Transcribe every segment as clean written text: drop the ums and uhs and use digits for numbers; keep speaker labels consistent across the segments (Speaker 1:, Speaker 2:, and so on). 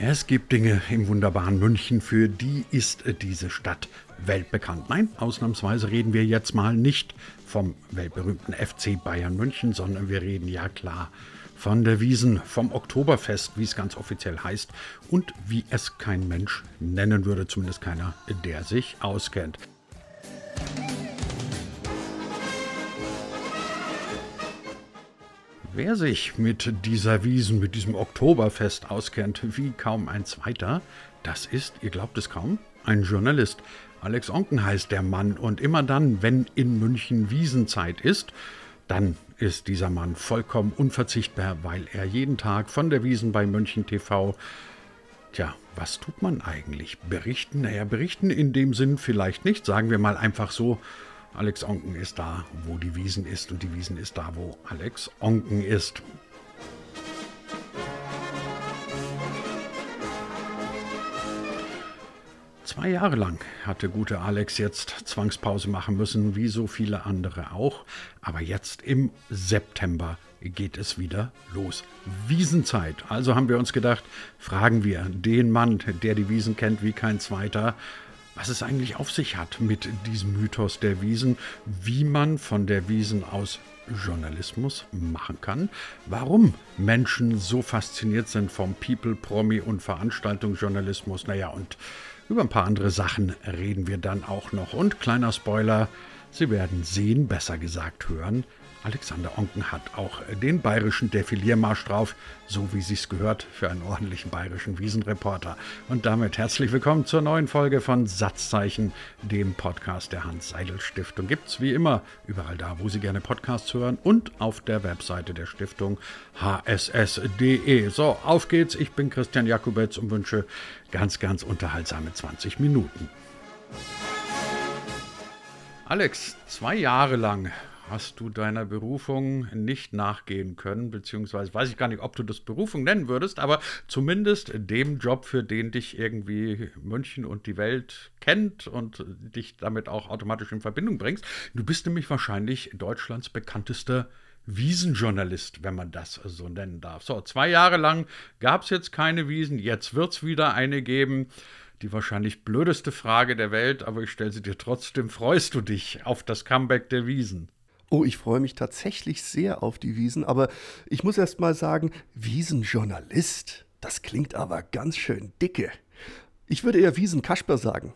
Speaker 1: Es gibt Dinge im wunderbaren München, für die ist diese Stadt weltbekannt. Nein, ausnahmsweise reden wir jetzt mal nicht vom weltberühmten FC Bayern München, sondern wir reden ja klar von der Wiesn, vom Oktoberfest, wie es ganz offiziell heißt und wie es kein Mensch nennen würde, zumindest keiner, der sich auskennt. Wer sich mit dieser Wiesn, mit diesem Oktoberfest auskennt, wie kaum ein zweiter, das ist, ihr glaubt es kaum, ein Journalist. Alex Onken heißt der Mann und immer dann, wenn in München Wiesenzeit ist, dann ist dieser Mann vollkommen unverzichtbar, weil er jeden Tag von der Wiesn bei München TV, was tut man eigentlich? Berichten? Naja, berichten in dem Sinn vielleicht nicht, sagen wir mal einfach so, Alex Onken ist da, wo die Wiesn ist und die Wiesn ist da, wo Alex Onken ist. Zwei Jahre lang hatte gute Alex jetzt Zwangspause machen müssen, wie so viele andere auch. Aber jetzt im September geht es wieder los. Wiesenzeit. Also haben wir uns gedacht, fragen wir den Mann, der die Wiesn kennt wie kein zweiter, was es eigentlich auf sich hat mit diesem Mythos der Wiesn, wie man von der Wiesn aus Journalismus machen kann, warum Menschen so fasziniert sind vom People, Promi und Veranstaltungsjournalismus. Naja, und über ein paar andere Sachen reden wir dann auch noch. Und kleiner Spoiler, Sie werden sehen, besser gesagt hören, Alexander Onken hat auch den bayerischen Defiliermarsch drauf, so wie sich's gehört für einen ordentlichen bayerischen Wiesenreporter. Und damit herzlich willkommen zur neuen Folge von Satzzeichen, dem Podcast der Hans-Seidel-Stiftung. Gibt's wie immer überall da, wo Sie gerne Podcasts hören und auf der Webseite der Stiftung hss.de. So, auf geht's. Ich bin Christian Jakubetz und wünsche ganz unterhaltsame 20 Minuten. Alex, 2 Jahre lang hast du deiner Berufung nicht nachgehen können, beziehungsweise weiß ich gar nicht, ob du das Berufung nennen würdest, aber zumindest dem Job, für den dich irgendwie München und die Welt kennt und dich damit auch automatisch in Verbindung bringst. Du bist nämlich wahrscheinlich Deutschlands bekanntester Wiesenjournalist, wenn man das so nennen darf. So, 2 Jahre lang gab es jetzt keine Wiesn, jetzt wird es wieder eine geben. Die wahrscheinlich blödeste Frage der Welt, aber ich stelle sie dir trotzdem. Freust du dich auf das Comeback der Wiesn?
Speaker 2: Oh, ich freue mich tatsächlich sehr auf die Wiesn, aber ich muss erst mal sagen, Wiesenjournalist, das klingt aber ganz schön dicke. Ich würde eher Wiesenkasper sagen.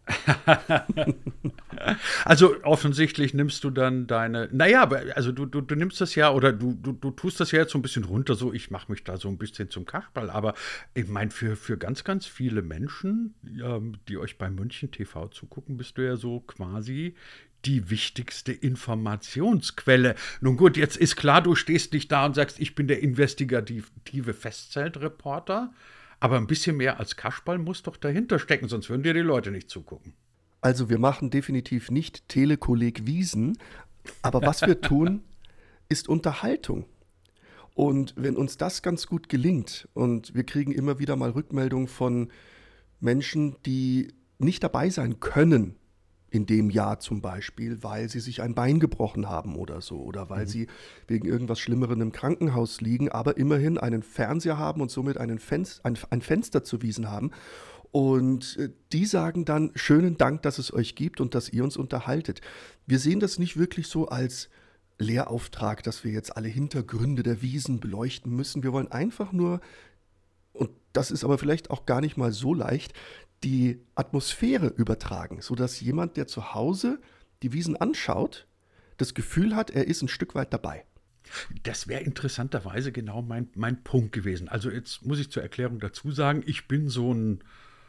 Speaker 1: Also offensichtlich nimmst du dann also du nimmst das ja oder du tust das ja jetzt so ein bisschen runter, so ich mache mich da so ein bisschen zum Kasperl, aber ich meine für ganz viele Menschen, die euch bei München TV zugucken, bist du ja so quasi die wichtigste Informationsquelle. Nun gut, jetzt ist klar, du stehst nicht da und sagst, ich bin der investigative Festzeltreporter, aber ein bisschen mehr als Kasperl muss doch dahinter stecken, sonst würden dir die Leute nicht zugucken.
Speaker 2: Also wir machen definitiv nicht Telekolleg Wiesn, aber was wir tun, ist Unterhaltung. Und wenn uns das ganz gut gelingt und wir kriegen immer wieder mal Rückmeldungen von Menschen, die nicht dabei sein können, in dem Jahr zum Beispiel, weil sie sich ein Bein gebrochen haben oder so oder weil sie wegen irgendwas Schlimmerem im Krankenhaus liegen, aber immerhin einen Fernseher haben und somit ein Fenster zur Wiesn haben. Und die sagen dann, schönen Dank, dass es euch gibt und dass ihr uns unterhaltet. Wir sehen das nicht wirklich so als Lehrauftrag, dass wir jetzt alle Hintergründe der Wiesn beleuchten müssen. Wir wollen einfach nur, und das ist aber vielleicht auch gar nicht mal so leicht, die Atmosphäre übertragen, sodass jemand, der zu Hause die Wiesn anschaut, das Gefühl hat, er ist ein Stück weit dabei.
Speaker 1: Das wäre interessanterweise genau mein Punkt gewesen. Also jetzt muss ich zur Erklärung dazu sagen, ich bin so ein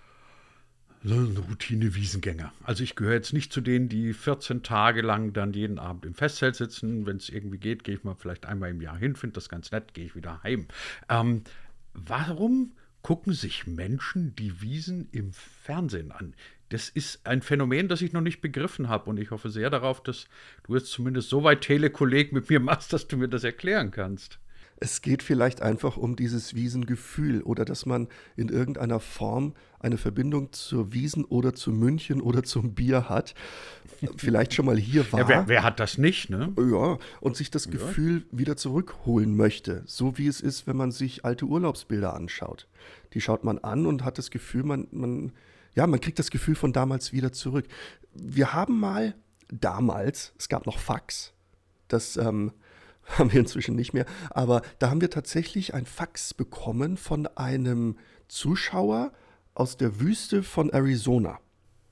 Speaker 1: Routine-Wiesengänger. Also ich gehöre jetzt nicht zu denen, die 14 Tage lang dann jeden Abend im Festzelt sitzen. Wenn es irgendwie geht, gehe ich mal vielleicht einmal im Jahr hin, finde das ganz nett, gehe ich wieder heim. Warum gucken sich Menschen die Wiesn im Fernsehen an? Das ist ein Phänomen, das ich noch nicht begriffen habe und ich hoffe sehr darauf, dass du jetzt zumindest so weit Telekolleg mit mir machst, dass du mir das erklären kannst.
Speaker 2: Es geht vielleicht einfach um dieses Wiesengefühl oder dass man in irgendeiner Form eine Verbindung zur Wiesn oder zu München oder zum Bier hat. Vielleicht schon mal hier war.
Speaker 1: Ja, wer hat das nicht, ne?
Speaker 2: Ja, und sich das Gefühl wieder zurückholen möchte. So wie es ist, wenn man sich alte Urlaubsbilder anschaut. Die schaut man an und hat das Gefühl, man kriegt das Gefühl von damals wieder zurück. Wir haben mal damals, es gab noch Fax, das haben wir inzwischen nicht mehr, aber da haben wir tatsächlich ein Fax bekommen von einem Zuschauer aus der Wüste von Arizona.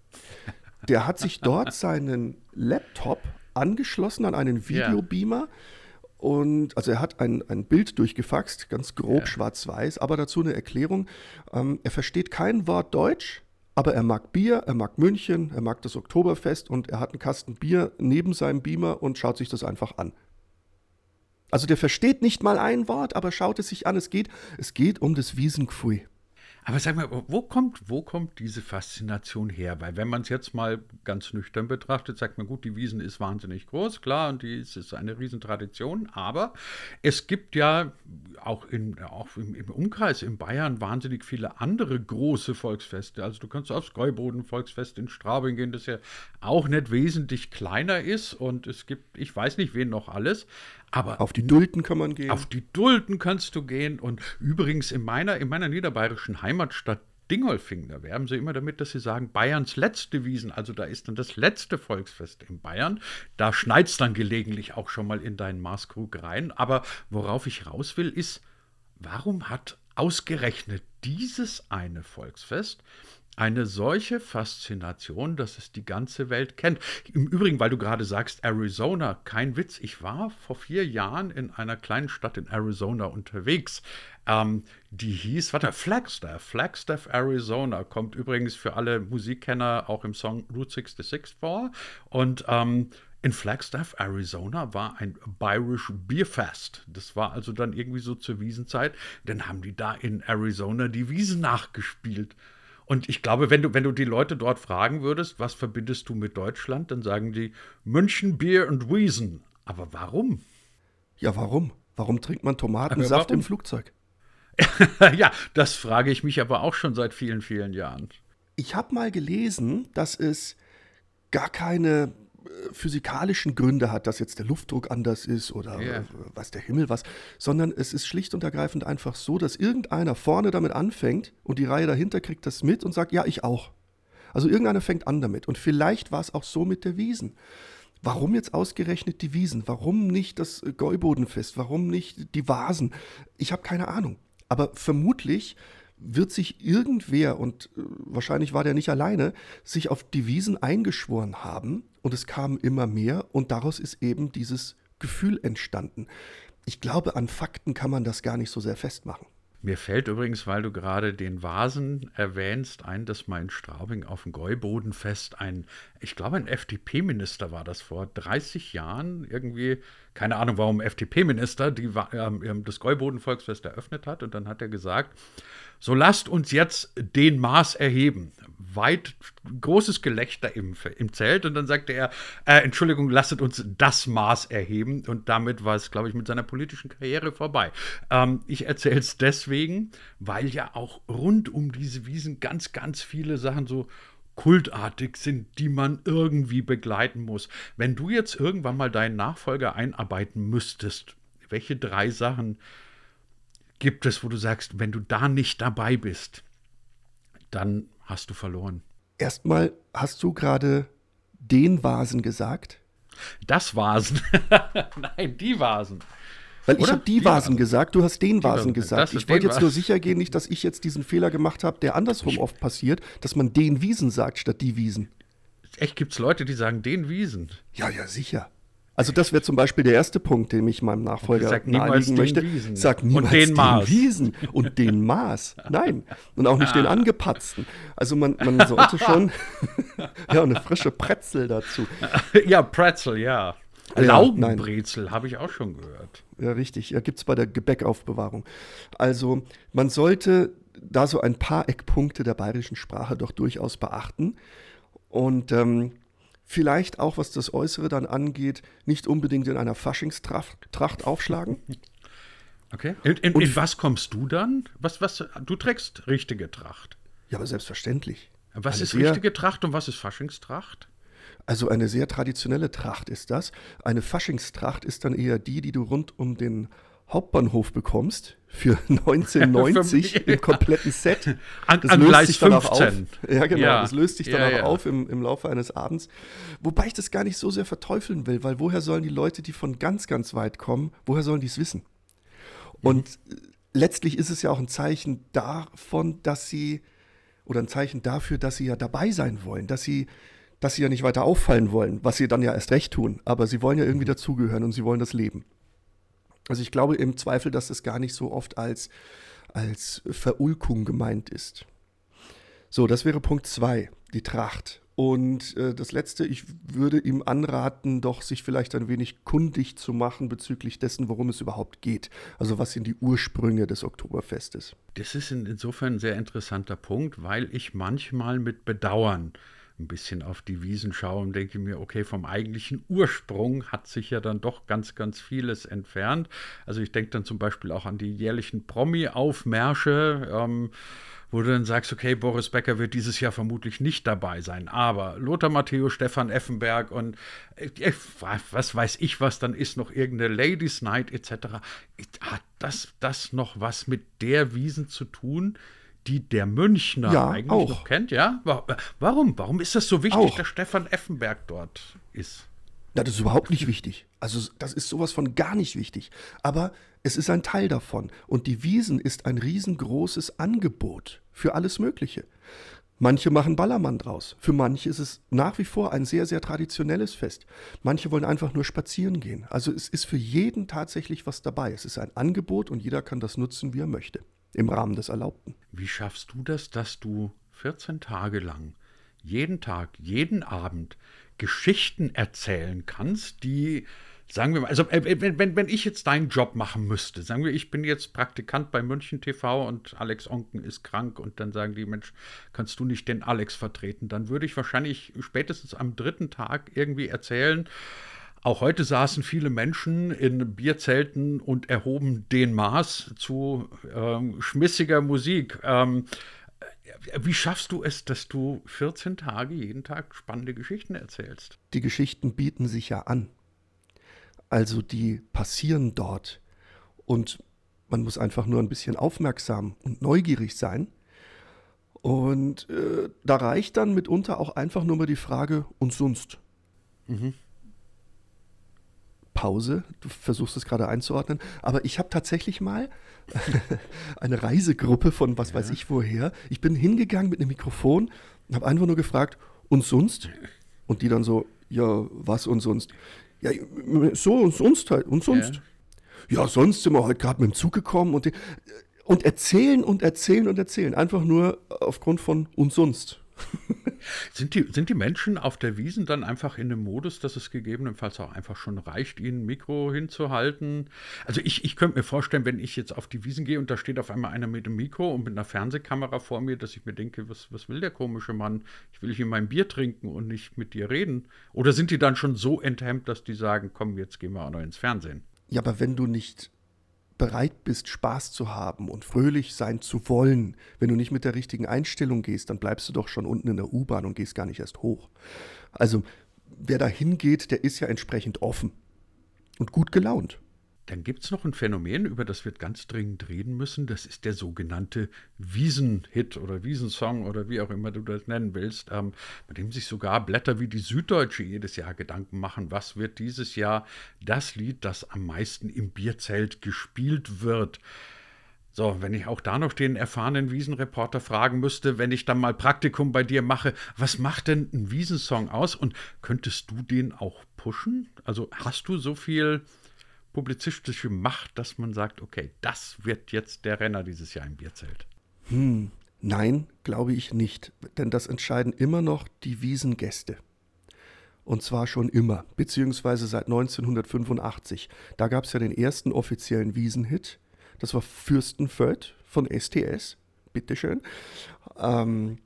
Speaker 2: Der hat sich dort seinen Laptop angeschlossen an einen Videobeamer und also er hat ein Bild durchgefaxt, ganz grob schwarz-weiß, aber dazu eine Erklärung. Er versteht kein Wort Deutsch, aber er mag Bier, er mag München, er mag das Oktoberfest und er hat einen Kasten Bier neben seinem Beamer und schaut sich das einfach an. Also der versteht nicht mal ein Wort, aber schaut es sich an. Es geht um das Wiesengefühl.
Speaker 1: Aber sag mal, wo kommt diese Faszination her? Weil wenn man es jetzt mal ganz nüchtern betrachtet, sagt man, gut, die Wiesn ist wahnsinnig groß, klar, und die ist eine Riesentradition, aber es gibt ja auch im Umkreis in Bayern wahnsinnig viele andere große Volksfeste. Also du kannst aufs Gäuboden-Volksfest in Straubing gehen, das ja auch nicht wesentlich kleiner ist und es gibt, ich weiß nicht, wen noch alles, aber
Speaker 2: auf die Dulden kann man gehen.
Speaker 1: Auf die Dulden kannst du gehen. Und übrigens in meiner niederbayerischen Heimatstadt Dingolfing, da werben sie immer damit, dass sie sagen, Bayerns letzte Wiesn, also da ist dann das letzte Volksfest in Bayern. Da schneit es dann gelegentlich auch schon mal in deinen Maßkrug rein. Aber worauf ich raus will, ist, warum hat ausgerechnet dieses eine Volksfest eine solche Faszination, dass es die ganze Welt kennt? Im Übrigen, weil du gerade sagst, Arizona, kein Witz, ich war vor 4 Jahren in einer kleinen Stadt in Arizona unterwegs. Die hieß, Flagstaff, Arizona, kommt übrigens für alle Musikkenner auch im Song Route 66 vor. Und in Flagstaff, Arizona, war ein Irish Beer Fest. Das war also dann irgendwie so zur Wiesenzeit. Dann haben die da in Arizona die Wiesn nachgespielt. Und ich glaube, wenn du die Leute dort fragen würdest, was verbindest du mit Deutschland, dann sagen die München, Bier und Wiesn. Aber warum?
Speaker 2: Ja, warum? Warum trinkt man Tomatensaft im Flugzeug?
Speaker 1: Ja, das frage ich mich aber auch schon seit vielen, vielen Jahren.
Speaker 2: Ich habe mal gelesen, dass es gar keine physikalischen Gründe hat, dass jetzt der Luftdruck anders ist oder weiß der Himmel was, sondern es ist schlicht und ergreifend einfach so, dass irgendeiner vorne damit anfängt und die Reihe dahinter kriegt das mit und sagt, ja, ich auch. Also irgendeiner fängt an damit und vielleicht war es auch so mit der Wiesn. Warum jetzt ausgerechnet die Wiesn? Warum nicht das Gäubodenfest? Warum nicht die Vasen? Ich habe keine Ahnung. Aber vermutlich wird sich irgendwer, und wahrscheinlich war der nicht alleine, sich auf die Wiesn eingeschworen haben und es kamen immer mehr und daraus ist eben dieses Gefühl entstanden. Ich glaube, an Fakten kann man das gar nicht so sehr festmachen.
Speaker 1: Mir fällt übrigens, weil du gerade den Vasen erwähnst, ein, dass mal in Straubing auf dem Gäubodenfest ich glaube ein FDP-Minister war das vor 30 Jahren, irgendwie, keine Ahnung warum FDP-Minister, das Gäuboden-Volksfest eröffnet hat und dann hat er gesagt, so lasst uns jetzt den Maß erheben. Großes Gelächter im Zelt und dann sagte er, Entschuldigung, lasst uns das Maß erheben und damit war es, glaube ich, mit seiner politischen Karriere vorbei. Ich erzähle es deswegen, weil ja auch rund um diese Wiesn ganz, ganz viele Sachen so kultartig sind, die man irgendwie begleiten muss. Wenn du jetzt irgendwann mal deinen Nachfolger einarbeiten müsstest, welche 3 Sachen gibt es, wo du sagst, wenn du da nicht dabei bist, dann hast du verloren?
Speaker 2: Erstmal hast du gerade den Vasen gesagt?
Speaker 1: Das Vasen. Nein, die Vasen.
Speaker 2: Weil ich habe die Vasen gesagt, du hast den Vasen gesagt. Ich wollte jetzt nur sicher gehen, nicht, dass ich jetzt diesen Fehler gemacht habe, der andersrum oft passiert, dass man den Wiesen sagt statt die Wiesen.
Speaker 1: Echt, gibt es Leute, die sagen den Wiesen?
Speaker 2: Ja, sicher. Also das wäre zum Beispiel der erste Punkt, den ich meinem Nachfolger nahelegen möchte. Sag niemals den Wiesen und den Maß. Nein, und auch nicht den angepatzten. Also man sollte schon eine frische Pretzel dazu.
Speaker 1: Ja, Pretzel, ja. Laugenbrezel habe ich auch schon gehört.
Speaker 2: Ja, richtig. Ja, gibt es bei der Gebäckaufbewahrung. Also man sollte da so ein paar Eckpunkte der bayerischen Sprache doch durchaus beachten. Und vielleicht auch, was das Äußere dann angeht, nicht unbedingt in einer Faschingstracht aufschlagen.
Speaker 1: Okay. In was kommst du dann? Du trägst richtige Tracht.
Speaker 2: Ja, aber selbstverständlich.
Speaker 1: Was ist richtige Tracht und was ist Faschingstracht?
Speaker 2: Also eine sehr traditionelle Tracht ist das. Eine Faschingstracht ist dann eher die du rund um den Hauptbahnhof bekommst für 19,90 im kompletten Set.
Speaker 1: An Gleis 15.
Speaker 2: Ja, genau. Ja. Das löst sich dann auch auf im Laufe eines Abends. Wobei ich das gar nicht so sehr verteufeln will, weil woher sollen die Leute, die von ganz, ganz weit kommen, woher sollen die es wissen? Und letztlich ist es ja auch ein Zeichen davon, oder ein Zeichen dafür, dass sie ja dabei sein wollen, dass sie ja nicht weiter auffallen wollen, was sie dann ja erst recht tun. Aber sie wollen ja irgendwie dazugehören und sie wollen das leben. Also ich glaube im Zweifel, dass es gar nicht so oft als Verulkung gemeint ist. So, das wäre Punkt 2, die Tracht. Und das Letzte, ich würde ihm anraten, doch sich vielleicht ein wenig kundig zu machen bezüglich dessen, worum es überhaupt geht. Also was sind die Ursprünge des Oktoberfestes?
Speaker 1: Das ist insofern ein sehr interessanter Punkt, weil ich manchmal mit Bedauern ein bisschen auf die Wiesn schaue und denke mir, okay, vom eigentlichen Ursprung hat sich ja dann doch ganz, ganz vieles entfernt. Also ich denke dann zum Beispiel auch an die jährlichen Promi-Aufmärsche, wo du dann sagst, okay, Boris Becker wird dieses Jahr vermutlich nicht dabei sein, aber Lothar Matthäus, Stefan Effenberg und was weiß ich was, dann ist noch irgendeine Ladies Night etc. Hat das noch was mit der Wiesn zu tun, die der Münchner eigentlich auch noch kennt? Ja? Warum ist das so wichtig, dass Stefan Effenberg dort ist?
Speaker 2: Ja, das ist überhaupt nicht wichtig. Also das ist sowas von gar nicht wichtig. Aber es ist ein Teil davon. Und die Wiesn ist ein riesengroßes Angebot für alles Mögliche. Manche machen Ballermann draus. Für manche ist es nach wie vor ein sehr, sehr traditionelles Fest. Manche wollen einfach nur spazieren gehen. Also es ist für jeden tatsächlich was dabei. Es ist ein Angebot und jeder kann das nutzen, wie er möchte. Im Rahmen des Erlaubten.
Speaker 1: Wie schaffst du das, dass du 14 Tage lang, jeden Tag, jeden Abend Geschichten erzählen kannst, die, sagen wir mal, also wenn ich jetzt deinen Job machen müsste, sagen wir, ich bin jetzt Praktikant bei München TV und Alex Onken ist krank und dann sagen die, Mensch, kannst du nicht den Alex vertreten? Dann würde ich wahrscheinlich spätestens am 3. Tag irgendwie erzählen, auch heute saßen viele Menschen in Bierzelten und erhoben den Maß zu schmissiger Musik. Wie schaffst du es, dass du 14 Tage jeden Tag spannende Geschichten erzählst?
Speaker 2: Die Geschichten bieten sich ja an. Also die passieren dort. Und man muss einfach nur ein bisschen aufmerksam und neugierig sein. Und da reicht dann mitunter auch einfach nur mal die Frage, und sonst? Pause, du versuchst es gerade einzuordnen, aber ich habe tatsächlich mal eine Reisegruppe von was weiß ich woher. Ich bin hingegangen mit einem Mikrofon und habe einfach nur gefragt, und sonst? Und die dann so, ja, was und sonst? Ja, so und sonst halt, und sonst? Ja, sonst sind wir heute gerade mit dem Zug gekommen und erzählen und erzählen und erzählen. Einfach nur aufgrund von und sonst.
Speaker 1: Sind die Menschen auf der Wiesn dann einfach in dem Modus, dass es gegebenenfalls auch einfach schon reicht, ihnen ein Mikro hinzuhalten? Also ich könnte mir vorstellen, wenn ich jetzt auf die Wiesn gehe und da steht auf einmal einer mit dem Mikro und mit einer Fernsehkamera vor mir, dass ich mir denke, was will der komische Mann? Ich will hier mein Bier trinken und nicht mit dir reden. Oder sind die dann schon so enthemmt, dass die sagen, komm, jetzt gehen wir auch noch ins Fernsehen?
Speaker 2: Ja, aber wenn du nicht bereit bist, Spaß zu haben und fröhlich sein zu wollen, wenn du nicht mit der richtigen Einstellung gehst, dann bleibst du doch schon unten in der U-Bahn und gehst gar nicht erst hoch. Also wer da hingeht, der ist ja entsprechend offen und gut gelaunt.
Speaker 1: Dann gibt es noch ein Phänomen, über das wir ganz dringend reden müssen. Das ist der sogenannte Wiesn-Hit oder Wiesn-Song oder wie auch immer du das nennen willst, bei dem sich sogar Blätter wie die Süddeutsche jedes Jahr Gedanken machen, was wird dieses Jahr das Lied, das am meisten im Bierzelt gespielt wird. So, wenn ich auch da noch den erfahrenen Wiesn-Reporter fragen müsste, wenn ich dann mal Praktikum bei dir mache, was macht denn ein Wiesn-Song aus und könntest du den auch pushen? Also hast du so viel publizistische Macht, dass man sagt, okay, das wird jetzt der Renner dieses Jahr im Bierzelt?
Speaker 2: Nein, glaube ich nicht, denn das entscheiden immer noch die Wiesngäste. Und zwar schon immer, beziehungsweise seit 1985. Da gab es ja den ersten offiziellen Wiesn-Hit, das war Fürstenfeld von STS, bitteschön. Und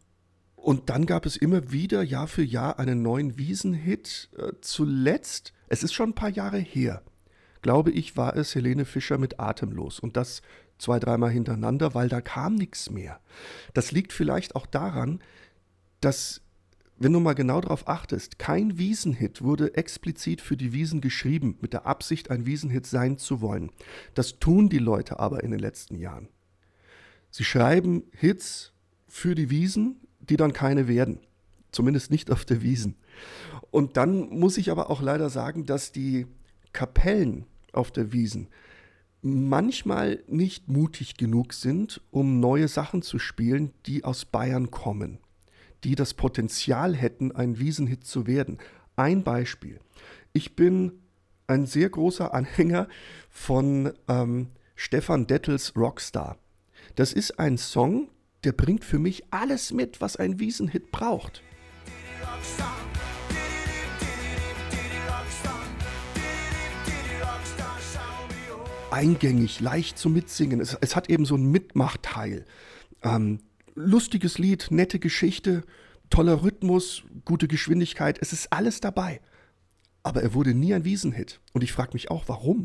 Speaker 2: dann gab es immer wieder Jahr für Jahr einen neuen Wiesn-Hit. Zuletzt, es ist schon ein paar Jahre her, glaube ich, war es Helene Fischer mit Atemlos. Und das 2, 3-mal hintereinander, weil da kam nichts mehr. Das liegt vielleicht auch daran, dass, wenn du mal genau darauf achtest, kein Wiesenhit wurde explizit für die Wiesn geschrieben, mit der Absicht, ein Wiesenhit sein zu wollen. Das tun die Leute aber in den letzten Jahren. Sie schreiben Hits für die Wiesn, die dann keine werden. Zumindest nicht auf der Wiesn. Und dann muss ich aber auch leider sagen, dass die Kapellen auf der Wiesn manchmal nicht mutig genug sind, um neue Sachen zu spielen, die aus Bayern kommen, die das Potenzial hätten, ein Wiesenhit zu werden. Ein Beispiel. Ich bin ein sehr großer Anhänger von Stefan Dettels Rockstar. Das ist ein Song, der bringt für mich alles mit, was ein Wiesenhit braucht. Eingängig, leicht zu mitsingen. Es hat eben so einen Mitmachteil. Lustiges Lied, nette Geschichte, toller Rhythmus, gute Geschwindigkeit. Es ist alles dabei. Aber er wurde nie ein Wiesenhit. Und ich frage mich auch, warum?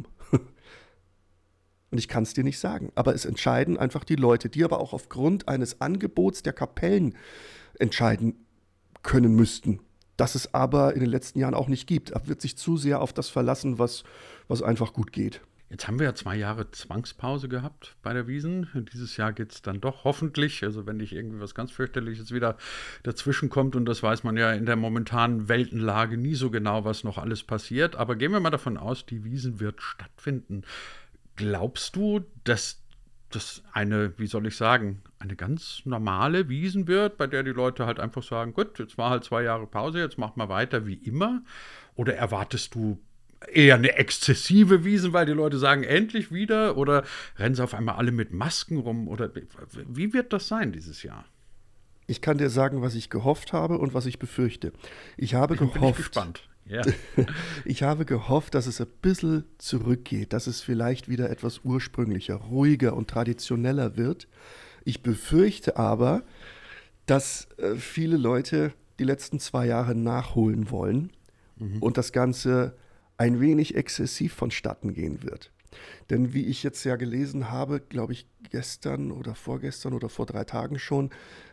Speaker 2: Und ich kann es dir nicht sagen. Aber es entscheiden einfach die Leute, die aber auch aufgrund eines Angebots der Kapellen entscheiden können müssten. Das es aber in den letzten Jahren auch nicht gibt. Er wird sich zu sehr auf das verlassen, was einfach gut geht.
Speaker 1: Jetzt haben wir ja 2 Jahre Zwangspause gehabt bei der Wiesn. Dieses Jahr geht es dann doch hoffentlich, also wenn nicht irgendwie was ganz fürchterliches wieder dazwischen kommt, und das weiß man ja in der momentanen Weltenlage nie so genau, was noch alles passiert. Aber gehen wir mal davon aus, die Wiesn wird stattfinden. Glaubst du, dass das eine, wie soll ich sagen, eine ganz normale Wiesn wird, bei der die Leute halt einfach sagen, gut, jetzt war halt 2 Jahre Pause, jetzt machen wir weiter wie immer? Oder erwartest du eher eine exzessive Wiesn, weil die Leute sagen, endlich wieder? Oder rennen sie auf einmal alle mit Masken rum? Oder wie wird das sein dieses Jahr?
Speaker 2: Ich kann dir sagen, was ich gehofft habe und was ich befürchte. Ich habe
Speaker 1: Bin ich
Speaker 2: gehofft,
Speaker 1: gespannt. Ja.
Speaker 2: ich habe gehofft, dass es ein bisschen zurückgeht, dass es vielleicht wieder etwas ursprünglicher, ruhiger und traditioneller wird. Ich befürchte aber, dass viele Leute die letzten 2 Jahre nachholen wollen und das Ganze ein wenig exzessiv vonstatten gehen wird. Denn wie ich jetzt ja gelesen habe, glaube ich gestern oder vorgestern oder vor 3 Tagen schon,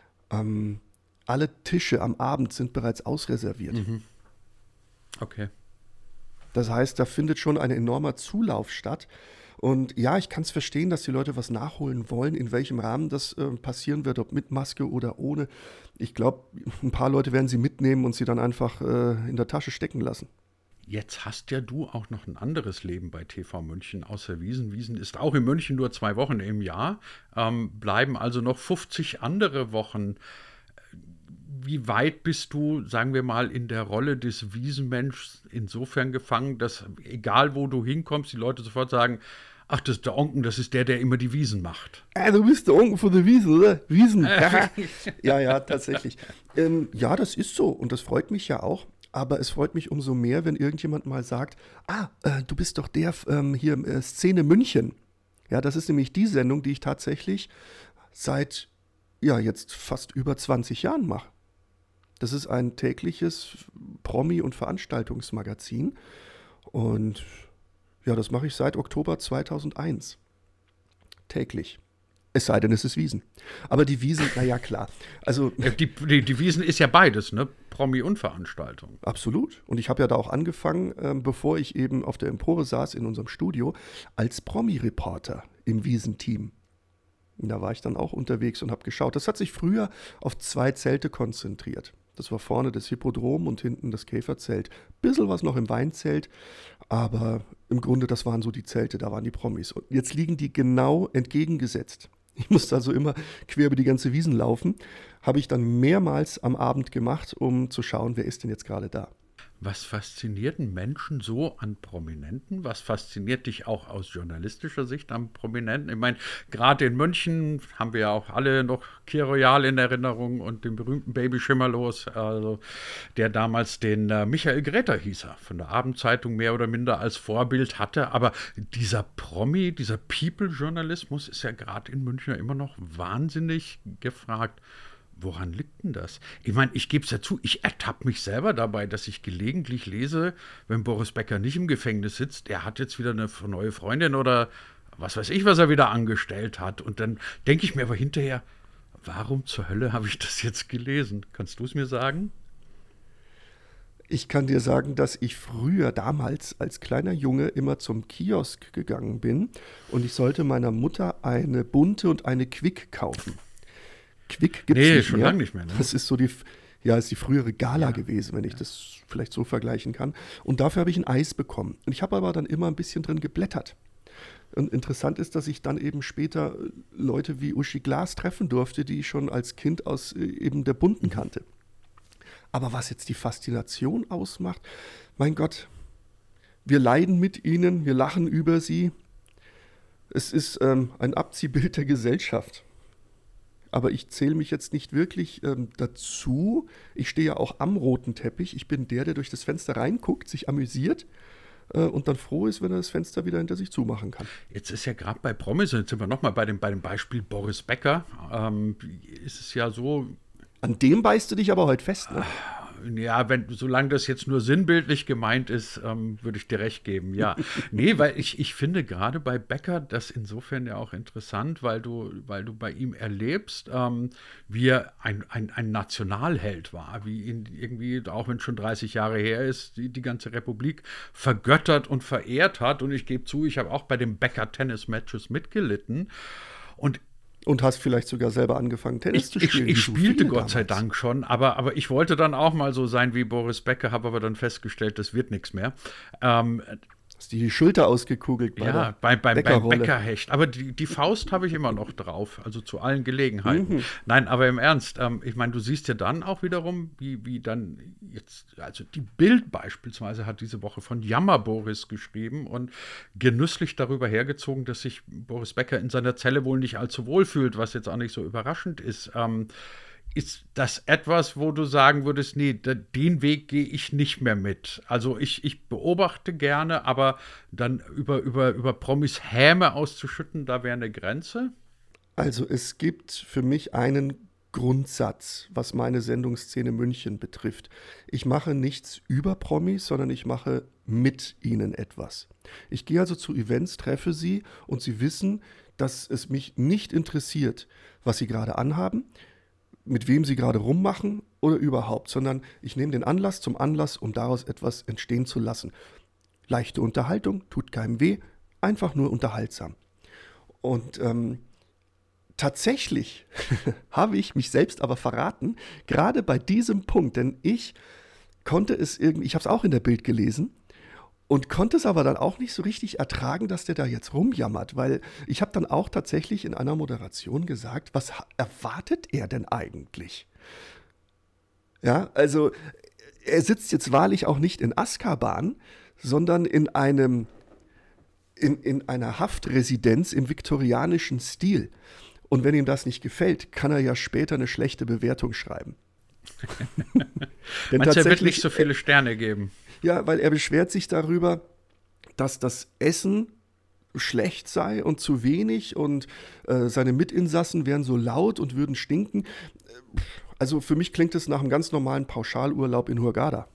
Speaker 2: alle Tische am Abend sind bereits ausreserviert.
Speaker 1: Okay.
Speaker 2: Das heißt, da findet schon ein enormer Zulauf statt. Und ja, ich kann es verstehen, dass die Leute was nachholen wollen, in welchem Rahmen das passieren wird, ob mit Maske oder ohne. Ich glaube, ein paar Leute werden sie mitnehmen und sie dann einfach in der Tasche stecken lassen.
Speaker 1: Jetzt hast ja du auch noch ein anderes Leben bei TV München außer Wiesn. Wiesn ist auch in München nur 2 Wochen im Jahr, bleiben also noch 50 andere Wochen. Wie weit bist du, sagen wir mal, in der Rolle des Wiesenmenschs insofern gefangen, dass egal wo du hinkommst, die Leute sofort sagen, ach, das ist der Onken, das ist der immer die Wiesn macht.
Speaker 2: Du bist der Onkel von der Wiesn, oder? Wiesn. Ja, tatsächlich. Ja, das ist so und das freut mich ja auch. Aber es freut mich umso mehr, wenn irgendjemand mal sagt, du bist doch der hier Szene München. Ja, das ist nämlich die Sendung, die ich tatsächlich seit, jetzt fast über 20 Jahren mache. Das ist ein tägliches Promi- und Veranstaltungsmagazin. Und ja, das mache ich seit Oktober 2001. Täglich. Es sei denn, es ist Wiesn. Aber die Wiesn, naja, klar. Also,
Speaker 1: die Wiesn ist ja beides, ne? Promi und Veranstaltung.
Speaker 2: Absolut. Und ich habe ja da auch angefangen, bevor ich eben auf der Empore saß in unserem Studio, als Promi-Reporter im Wiesn-Team. Da war ich dann auch unterwegs und habe geschaut. Das hat sich früher auf 2 Zelte konzentriert. Das war vorne das Hippodrom und hinten das Käferzelt. Bisschen was noch im Weinzelt, aber im Grunde, das waren so die Zelte, da waren die Promis. Und jetzt liegen die genau entgegengesetzt. Ich musste also immer quer über die ganze Wiesn laufen. Habe ich dann mehrmals am Abend gemacht, um zu schauen, wer ist denn jetzt gerade da.
Speaker 1: Was fasziniert einen Menschen so an Prominenten? Was fasziniert dich auch aus journalistischer Sicht an Prominenten? Ich meine, gerade in München haben wir ja auch alle noch Kir Royal in Erinnerung und den berühmten Baby Schimmerlos, also der damals den Michael Gräter hieß er, von der Abendzeitung mehr oder minder als Vorbild hatte. Aber dieser Promi, dieser People-Journalismus ist ja gerade in München ja immer noch wahnsinnig gefragt. Woran liegt denn das? Ich meine, ich gebe es ja zu, ich ertappe mich selber dabei, dass ich gelegentlich lese, wenn Boris Becker nicht im Gefängnis sitzt, er hat jetzt wieder eine neue Freundin oder was weiß ich, was er wieder angestellt hat. Und dann denke ich mir aber hinterher, warum zur Hölle habe ich das jetzt gelesen? Kannst du es mir sagen?
Speaker 2: Ich kann dir sagen, dass ich früher damals als kleiner Junge immer zum Kiosk gegangen bin und ich sollte meiner Mutter eine Bunte und eine Quick kaufen. Quick gibt es nicht
Speaker 1: schon
Speaker 2: mehr.
Speaker 1: lange nicht mehr. Ne?
Speaker 2: Das ist so ist die frühere Gala gewesen, wenn ich das vielleicht so vergleichen kann. Und dafür habe ich ein Eis bekommen. Und ich habe aber dann immer ein bisschen drin geblättert. Und interessant ist, dass ich dann eben später Leute wie Uschi Glas treffen durfte, die ich schon als Kind aus eben der Bunten kannte. Aber was jetzt die Faszination ausmacht, mein Gott, wir leiden mit ihnen, wir lachen über sie. Es ist ein Abziehbild der Gesellschaft. Aber ich zähle mich jetzt nicht wirklich dazu. Ich stehe ja auch am roten Teppich. Ich bin der durch das Fenster reinguckt, sich amüsiert und dann froh ist, wenn er das Fenster wieder hinter sich zumachen kann.
Speaker 1: Jetzt ist ja gerade bei Promis, jetzt sind wir nochmal bei dem Beispiel Boris Becker, ist es ja so.
Speaker 2: An dem beißt du dich aber heute fest, ne?
Speaker 1: Ja, solange das jetzt nur sinnbildlich gemeint ist, würde ich dir recht geben, ja. Nee, weil ich finde gerade bei Becker das insofern ja auch interessant, weil du bei ihm erlebst, wie er ein Nationalheld war, wie ihn irgendwie, auch wenn es schon 30 Jahre her ist, die ganze Republik vergöttert und verehrt hat. Und ich gebe zu, ich habe auch bei den Becker-Tennis-Matches mitgelitten. Und
Speaker 2: hast vielleicht sogar selber angefangen, Tennis zu spielen.
Speaker 1: Ich spielte Gott sei Dank schon, aber ich wollte dann auch mal so sein wie Boris Becker, habe aber dann festgestellt, das wird nichts mehr.
Speaker 2: Hast die Schulter ausgekugelt
Speaker 1: beim Beckerhecht. Aber die Faust habe ich immer noch drauf, also zu allen Gelegenheiten. Nein, aber im Ernst, ich meine, du siehst ja dann auch wiederum, wie dann jetzt, also die Bild beispielsweise hat diese Woche von Jammer-Boris geschrieben und genüsslich darüber hergezogen, dass sich Boris Becker in seiner Zelle wohl nicht allzu wohl fühlt, was jetzt auch nicht so überraschend ist. Ist das etwas, wo du sagen würdest, nee, den Weg gehe ich nicht mehr mit? Also ich beobachte gerne, aber dann über Promis Häme auszuschütten, da wäre eine Grenze?
Speaker 2: Also es gibt für mich einen Grundsatz, was meine Sendungsszene München betrifft. Ich mache nichts über Promis, sondern ich mache mit ihnen etwas. Ich gehe also zu Events, treffe sie und sie wissen, dass es mich nicht interessiert, was sie gerade anhaben, mit wem sie gerade rummachen oder überhaupt, sondern ich nehme den Anlass zum Anlass, um daraus etwas entstehen zu lassen. Leichte Unterhaltung, tut keinem weh, einfach nur unterhaltsam. Und tatsächlich habe ich mich selbst aber verraten, gerade bei diesem Punkt, denn ich konnte es irgendwie, ich habe es auch in der Bild gelesen, und konnte es aber dann auch nicht so richtig ertragen, dass der da jetzt rumjammert, weil ich habe dann auch tatsächlich in einer Moderation gesagt, was erwartet er denn eigentlich? Ja, also er sitzt jetzt wahrlich auch nicht in Azkaban, sondern in einer Haftresidenz im viktorianischen Stil. Und wenn ihm das nicht gefällt, kann er ja später eine schlechte Bewertung schreiben.
Speaker 1: Meinst du, er wird nicht so viele Sterne geben?
Speaker 2: Ja, weil er beschwert sich darüber, dass das Essen schlecht sei und zu wenig und seine Mitinsassen wären so laut und würden stinken. Also für mich klingt es nach einem ganz normalen Pauschalurlaub in Hurghada.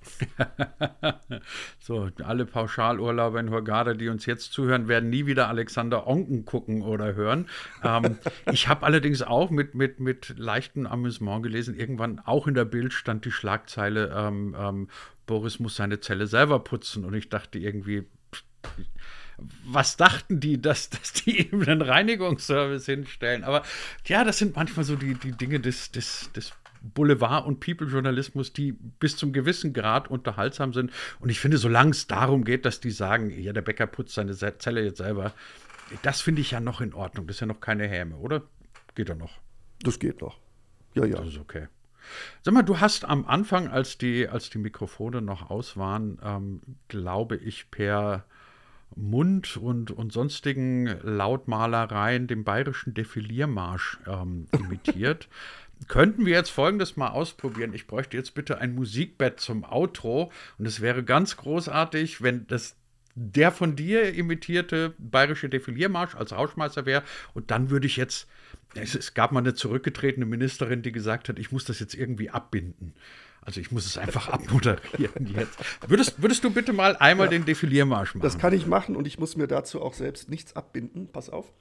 Speaker 1: So, alle Pauschalurlauber in Hurghada, die uns jetzt zuhören, werden nie wieder Alexander Onken gucken oder hören. Ich habe allerdings auch mit leichtem Amüsement gelesen, irgendwann auch in der Bild stand die Schlagzeile, Boris muss seine Zelle selber putzen. Und ich dachte irgendwie, was dachten die, dass die eben einen Reinigungsservice hinstellen? Aber ja, das sind manchmal so die Dinge des Boulevard- und People-Journalismus, die bis zum gewissen Grad unterhaltsam sind. Und ich finde, solange es darum geht, dass die sagen, ja, der Bäcker putzt seine Zelle jetzt selber, das finde ich ja noch in Ordnung. Das ist ja noch keine Häme, oder? Geht doch noch.
Speaker 2: Das geht noch. Ja.
Speaker 1: Das ist okay. Sag mal, du hast am Anfang, als die Mikrofone noch aus waren, glaube ich, per Mund und sonstigen Lautmalereien den bayerischen Defiliermarsch imitiert. Könnten wir jetzt Folgendes mal ausprobieren? Ich bräuchte jetzt bitte ein Musikbett zum Outro und es wäre ganz großartig, wenn das der von dir imitierte bayerische Defiliermarsch als Rausschmeißer wäre. Und dann würde ich jetzt, es gab mal eine zurückgetretene Ministerin, die gesagt hat, ich muss das jetzt irgendwie abbinden. Also ich muss es einfach abmoderieren jetzt. Würdest du bitte mal einmal den Defiliermarsch machen?
Speaker 2: Das kann ich machen und ich muss mir dazu auch selbst nichts abbinden. Pass auf.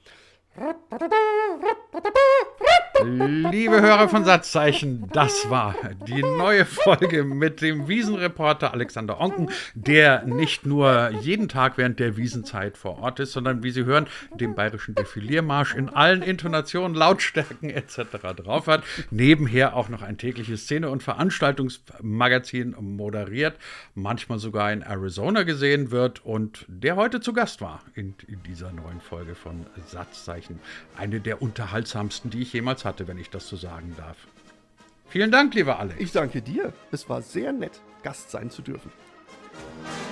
Speaker 1: Liebe Hörer von Satzzeichen, das war die neue Folge mit dem Wiesenreporter Alexander Onken, der nicht nur jeden Tag während der Wiesenzeit vor Ort ist, sondern, wie Sie hören, den bayerischen Defiliermarsch in allen Intonationen, Lautstärken etc. drauf hat. Nebenher auch noch ein tägliches Szene- und Veranstaltungsmagazin moderiert, manchmal sogar in Arizona gesehen wird und der heute zu Gast war in dieser neuen Folge von Satzzeichen. Eine der unterhaltsamsten, die ich jemals hatte, wenn ich das so sagen darf. Vielen Dank, lieber Alex.
Speaker 2: Ich danke dir. Es war sehr nett, Gast sein zu dürfen.